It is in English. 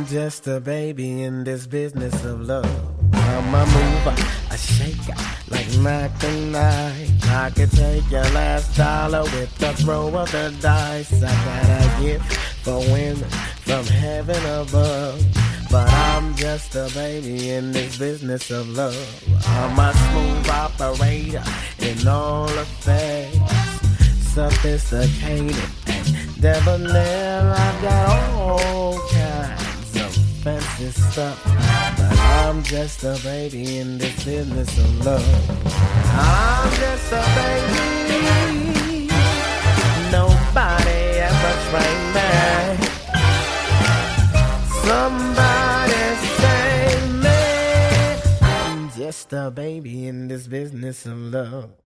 just a baby in this business of love. I'm a mover, a shaker, like Mac and I could take your last dollar with the throw of the dice. I got a gift for women from heaven above. But I'm just a baby in this business of love. I'm a smooth operator in all affairs, sophisticated and debonair. I've got all kinds of fancy stuff, but I'm just a baby in this business of love. I'm just a baby. Nobody ever trained me. Somebody save me. I'm just a baby in this business of love.